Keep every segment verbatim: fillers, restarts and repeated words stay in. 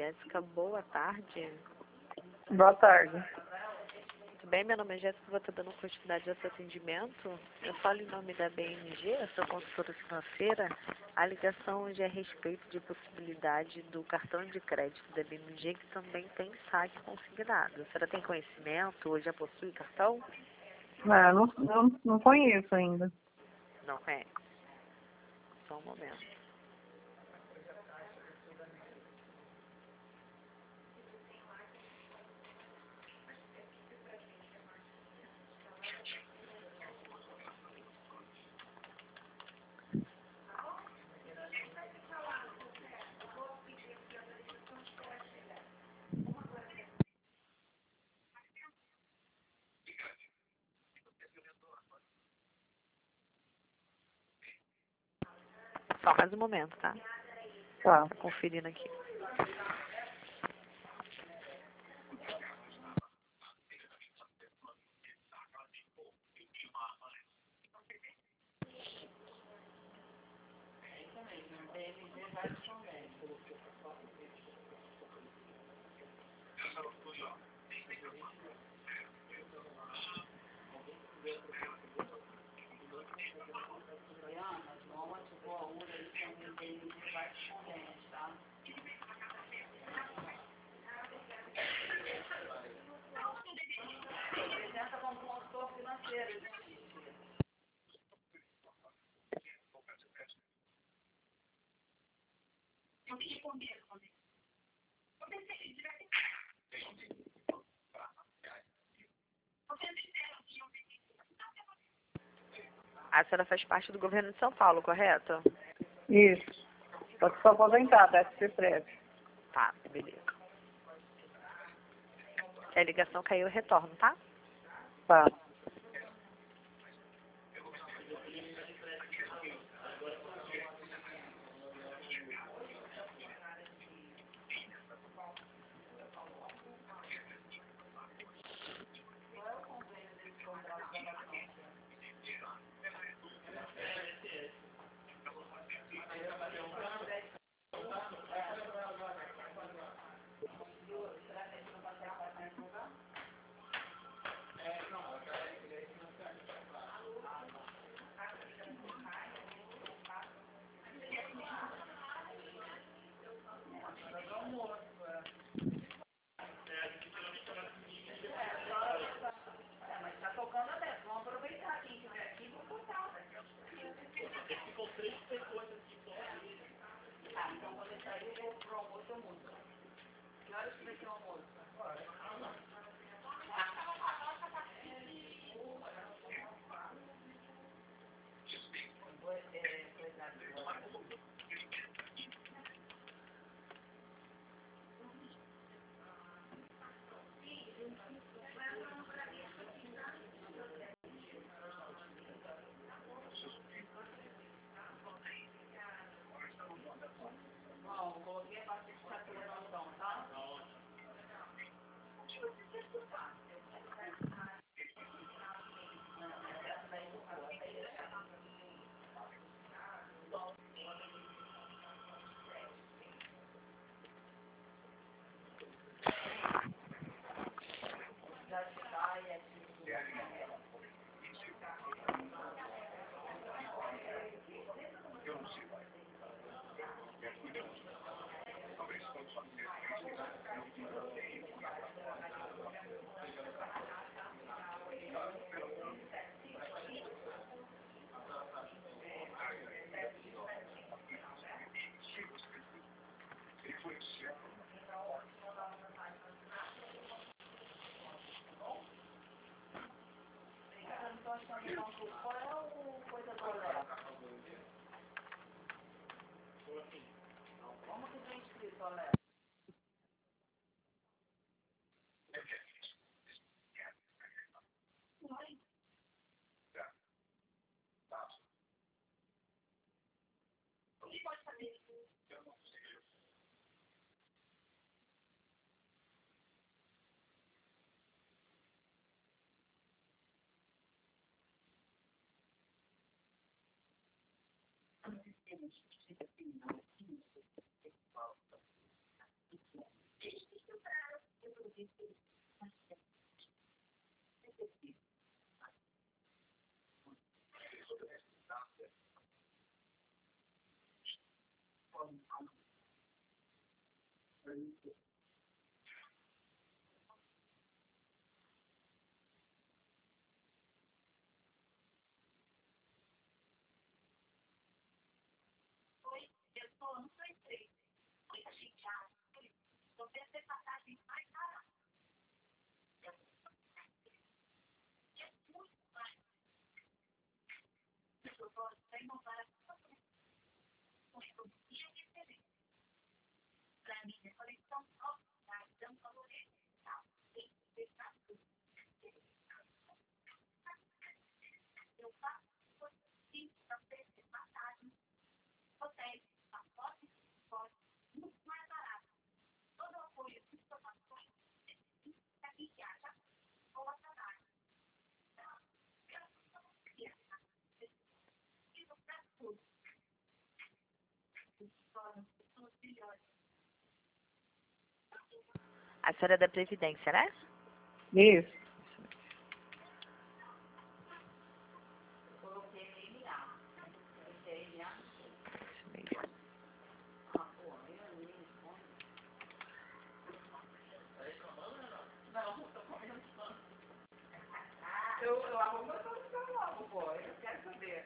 Jéssica, boa tarde. Boa tarde. Tudo bem? Meu nome é Jéssica, vou estar dando continuidade ao seu atendimento. Eu falo em nome da B M G, eu sou consultora financeira. A ligação hoje é a respeito de possibilidade do cartão de crédito da B M G, que também tem saque consignado. A senhora tem conhecimento ou já possui cartão? Ah, não, não, não conheço ainda. Não conhece. Só um momento. Só mais um momento, tá? Tá. Tá conferindo aqui. A senhora faz parte do governo de São Paulo, correto? Isso. Só que sou aposentada, S P Prev. Tá, beleza. Se a ligação caiu, eu retorno, tá? Tá. A senhora é da Previdência, né? Isso. Eu, eu arrumo eu tô logo, pô. Eu quero saber.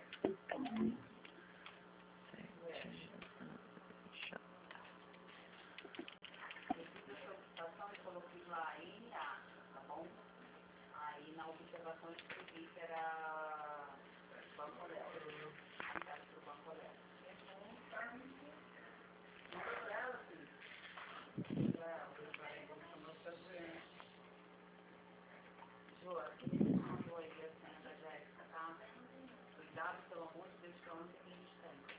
Eu coloquei lá N A, tá bom? Aí na observação eu escrevi que era Banco Olé. Aí tá pro Banco Olé. Não é ela, sim. Não é ela, eu falei como não está doendo. Jô, aquele que mandou aí a senha da Jéssica, tá? Cuidado, pelo amor de Deus, que é a única que a gente tem.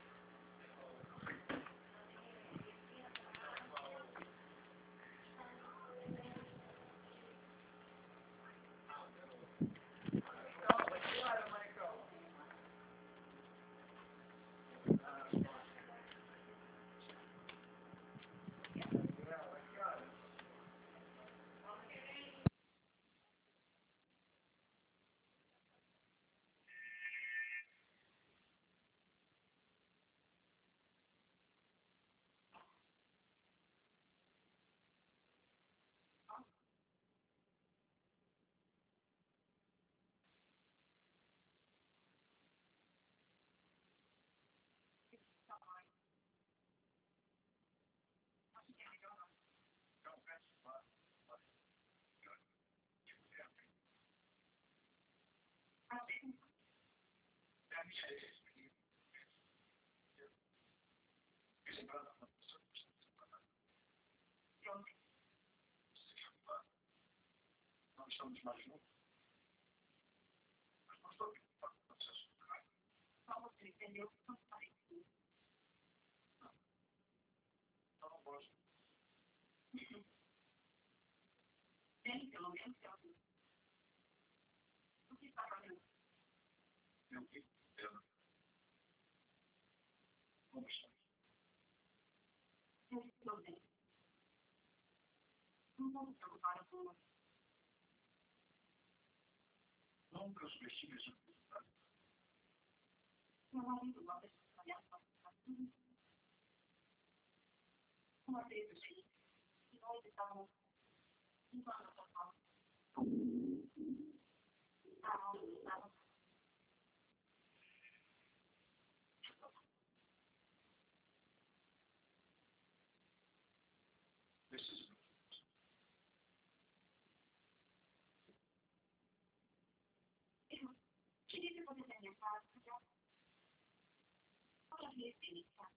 Nós estamos mais juntos. Mas não estou preocupado com o processo. Só você entendeu que não faz isso. Não. Eu não gosto. Tem, pelo menos, que eu vi. O que está fazendo? Eu vi. Eu. Como está? Eu estou bem. Não vou me preocupar com você. Nunca subestime esse resultado. Meu marido não deixa de trabalhar com você. Uma vez eu cheguei e nós estávamos limpando a sua casa. Estávamos, estávamos. Preciso. Eu queria que você tenha casa, porque eu não havia experiência.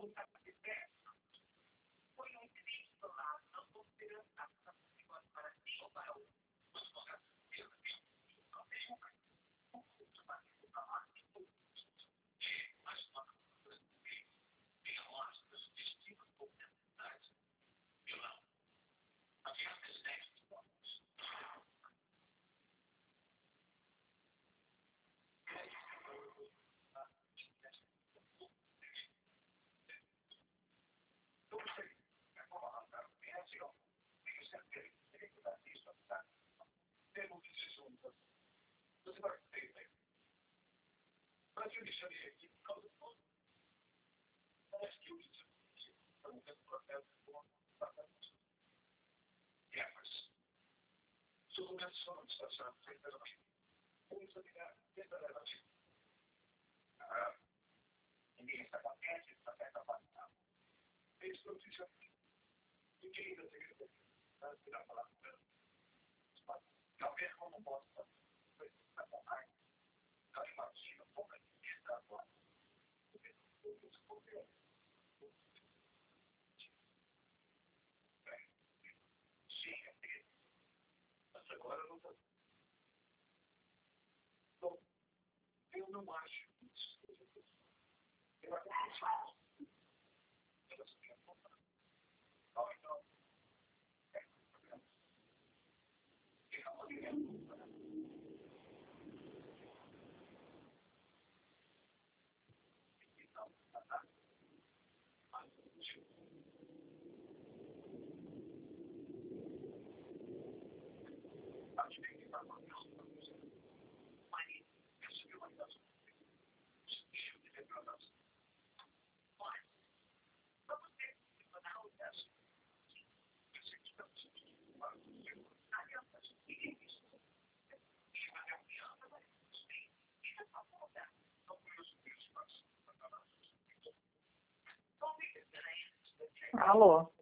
Alô?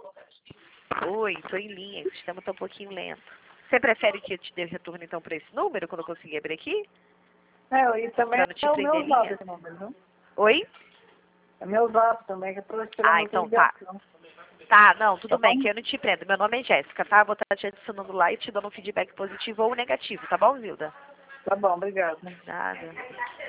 Oi, estou em linha, o sistema está um pouquinho lento. Você prefere que eu te dê retorno então para esse número, quando eu conseguir abrir aqui? É, e também Pra não te é o prender meu linha? zap esse número, viu? Oi? É meu zap também, que eu tô esperando Ah, a então tá. ligação. Tá, não, tudo Tá bem, bom? que eu não te prendo. Meu nome é Jéssica, tá? Vou estar te adicionando lá e te dando um feedback positivo ou negativo, tá bom, Zilda? Tá bom, obrigada. Nada.